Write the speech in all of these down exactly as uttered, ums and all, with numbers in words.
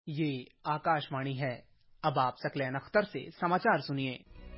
ये आकाशवाणी है। अब आप सकलैन अख्तर से समाचार सुनिए।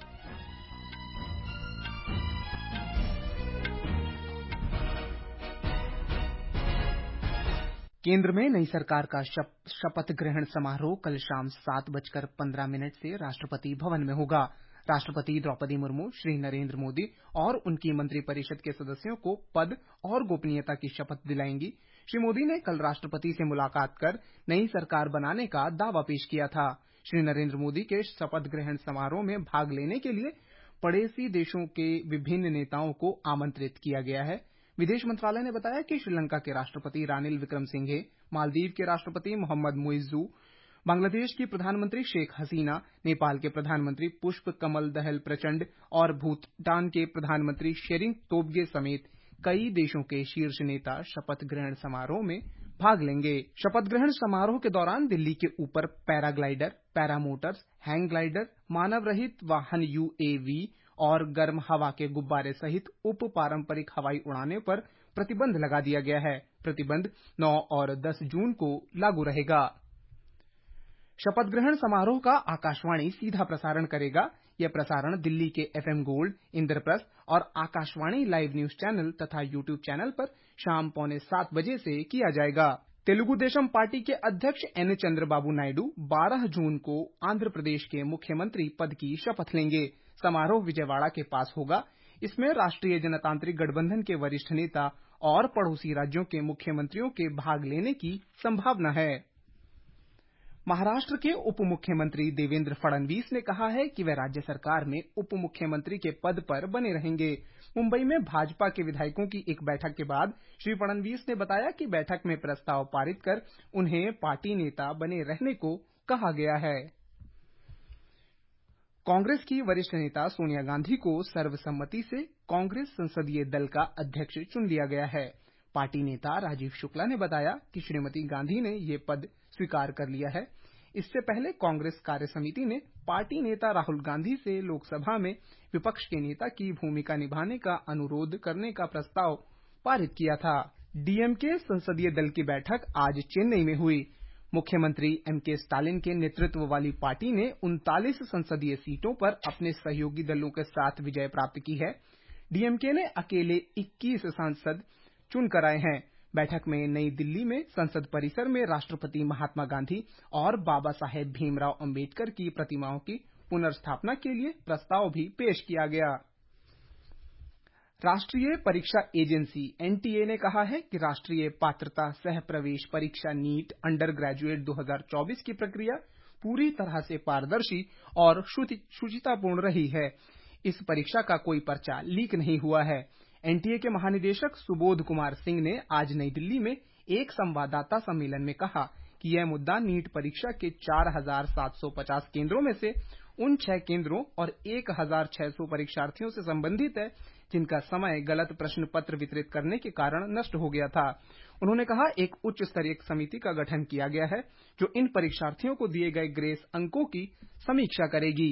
केंद्र में नई सरकार का शपथ ग्रहण समारोह कल शाम सात बजकर पंद्रह मिनट से राष्ट्रपति भवन में होगा। राष्ट्रपति द्रौपदी मुर्मू, श्री नरेंद्र मोदी और उनकी मंत्रिपरिषद के सदस्यों को पद और गोपनीयता की शपथ दिलाएंगी। श्री मोदी ने कल राष्ट्रपति से मुलाकात कर नई सरकार बनाने का दावा पेश किया था। श्री नरेंद्र मोदी के शपथ ग्रहण समारोह में भाग लेने के लिए पड़ोसी देशों के विभिन्न नेताओं को आमंत्रित किया गया है। विदेश मंत्रालय ने बताया कि श्रीलंका के राष्ट्रपति रानिल विक्रमसिंघे, मालदीव के राष्ट्रपति मोहम्मद मुइज्जू, बांग्लादेश की प्रधानमंत्री शेख हसीना, नेपाल के प्रधानमंत्री पुष्प कमल दहल प्रचंड और भूटान के प्रधानमंत्री शेरिंग तोब्गे समेत कई देशों के शीर्ष नेता शपथ ग्रहण समारोह में भाग लेंगे। शपथ ग्रहण समारोह के दौरान दिल्ली के ऊपर पैराग्लाइडर, पैरामोटर्स, हैंग ग्लाइडर, मानव रहित वाहन यूएवी और गर्म हवा के गुब्बारे सहित उप पारंपरिक हवाई उड़ानों पर प्रतिबंध लगा दिया गया है। प्रतिबंध नौ और दस जून को लागू रहेगा। शपथ ग्रहण समारोह का आकाशवाणी सीधा प्रसारण करेगा। यह प्रसारण दिल्ली के एफएम गोल्ड, इंद्रप्रस्थ और आकाशवाणी लाइव न्यूज चैनल तथा यूट्यूब चैनल पर शाम पौने सात बजे से किया जाएगा। तेलुगु देशम पार्टी के अध्यक्ष एन चंद्रबाबू नायडू बारह जून को आंध्र प्रदेश के मुख्यमंत्री पद की शपथ लेंगे। समारोह विजयवाड़ा के पास होगा। इसमें राष्ट्रीय जनतांत्रिक गठबंधन के वरिष्ठ नेता और पड़ोसी राज्यों के मुख्यमंत्रियों के भाग लेने की संभावना है। महाराष्ट्र के उप मुख्यमंत्री देवेंद्र फडणवीस ने कहा है कि वे राज्य सरकार में उप मुख्यमंत्री के पद पर बने रहेंगे। मुंबई में भाजपा के विधायकों की एक बैठक के बाद श्री फडणवीस ने बताया कि बैठक में प्रस्ताव पारित कर उन्हें पार्टी नेता बने रहने को कहा गया है। कांग्रेस की वरिष्ठ नेता सोनिया गांधी को सर्वसम्मति से कांग्रेस संसदीय दल का अध्यक्ष चुन लिया गया है। पार्टी नेता राजीव शुक्ला ने बताया कि श्रीमती गांधी ने ये पद स्वीकार कर लिया है। इससे पहले कांग्रेस कार्य समिति ने पार्टी नेता राहुल गांधी से लोकसभा में विपक्ष के नेता की भूमिका निभाने का अनुरोध करने का प्रस्ताव पारित किया था। डीएमके संसदीय दल की बैठक आज चेन्नई में हुई। मुख्यमंत्री एम के स्टालिन के नेतृत्व वाली पार्टी ने उनतालीस संसदीय सीटों पर अपने सहयोगी दलों के साथ विजय प्राप्त की है। डीएमके ने अकेले इक्कीस सांसद चुनकर आए हैं। बैठक में नई दिल्ली में संसद परिसर में राष्ट्रपति महात्मा गांधी और बाबा साहेब भीमराव अंबेडकर की प्रतिमाओं की पुनर्स्थापना के लिए प्रस्ताव भी पेश किया गया। राष्ट्रीय परीक्षा एजेंसी एनटीए ने कहा है कि राष्ट्रीय पात्रता सह प्रवेश परीक्षा नीट अंडर ग्रेजुएट दो हज़ार चौबीस की प्रक्रिया पूरी तरह से पारदर्शी और शुचितापूर्ण रही है। इस परीक्षा का कोई पर्चा लीक नहीं हुआ है। एनटीए के महानिदेशक सुबोध कुमार सिंह ने आज नई दिल्ली में एक संवाददाता सम्मेलन में कहा कि यह मुद्दा नीट परीक्षा के चार हज़ार सात सौ पचास केंद्रों में से उन छह केंद्रों और एक हज़ार छह सौ परीक्षार्थियों से संबंधित है जिनका समय गलत प्रश्न पत्र वितरित करने के कारण नष्ट हो गया था। उन्होंने कहा एक उच्च स्तरीय समिति का गठन किया गया है जो इन परीक्षार्थियों को दिए गए ग्रेस अंकों की समीक्षा करेगी।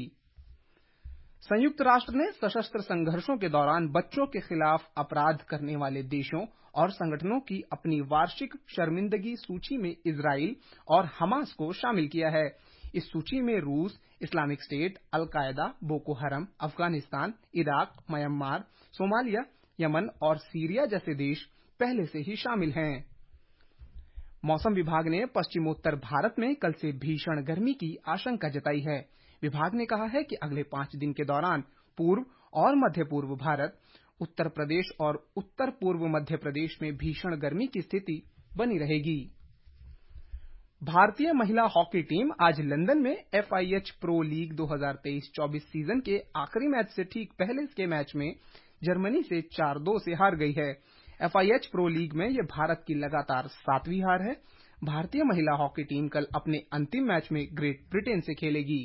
संयुक्त राष्ट्र ने सशस्त्र संघर्षों के दौरान बच्चों के खिलाफ अपराध करने वाले देशों और संगठनों की अपनी वार्षिक शर्मिंदगी सूची में इजराइल और हमास को शामिल किया है। इस सूची में रूस, इस्लामिक स्टेट, अल Qaeda, Boko Haram, Afghanistan, Iraq, Myanmar, Somalia, Yemen और सीरिया जैसे देश पहले से ही शामिल हैं। मौसम विभाग ने पश्चिमोत्तर भारत में कल से भीषण गर्मी की आशंका जताई है। विभाग ने कहा है कि अगले पांच दिन के दौरान पूर्व और मध्य पूर्व भारत, उत्तर प्रदेश और उत्तर पूर्व मध्य प्रदेश में भीषण गर्मी की स्थिति बनी रहेगी। भारतीय महिला हॉकी टीम आज लंदन में एफआईएच प्रो लीग दो हज़ार तेईस चौबीस सीजन के आखिरी मैच से ठीक पहले के मैच में जर्मनी से चार दो से हार गई है। एफआईएच प्रो लीग में यह भारत की लगातार सातवीं हार है। भारतीय महिला हॉकी टीम कल अपने अंतिम मैच में ग्रेट ब्रिटेन से खेलेगी।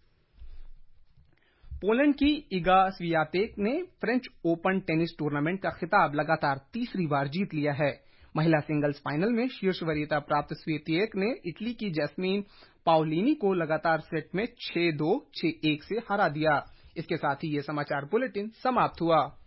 पोलैंड की इगा स्वियातेक ने फ्रेंच ओपन टेनिस टूर्नामेंट का खिताब लगातार तीसरी बार जीत लिया है। महिला सिंगल्स फाइनल में शीर्ष वरीयता प्राप्त स्वियातेक ने इटली की जैस्मीन पाओलिनी को लगातार सेट में छह दो, छह एक से हरा दिया। इसके साथ ही ये समाचार बुलेटिन समाप्त हुआ।